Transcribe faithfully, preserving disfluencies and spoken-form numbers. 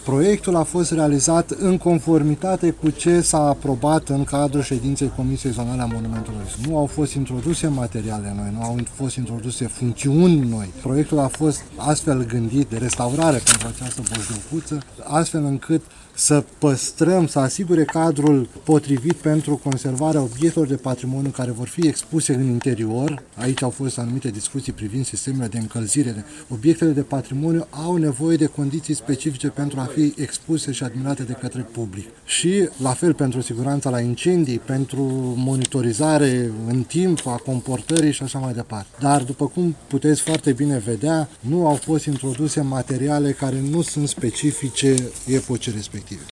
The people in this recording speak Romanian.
Proiectul a fost realizat în conformitate cu ce s-a aprobat în cadrul ședinței Comisiei Zonale a Monumentelor. Nu au fost introduse materiale noi, nu au fost introduse funcțiuni noi. Proiectul a fost astfel gândit de restaurare pentru această bojdocuță, astfel încât să păstrăm, să asigure cadrul potrivit pentru conservarea obiectelor de patrimoniu care vor fi expuse în interior. Aici au fost anumite discuții privind sistemele de încălzire. Obiectele de patrimoniu au nevoie de condiții specifice pentru a fi expuse și admirate de către public. Și la fel pentru siguranța la incendii, pentru monitorizare în timp a comportării și așa mai departe. Dar după cum puteți foarte bine vedea, nu au fost introduse materiale care nu sunt specifice epocii respective.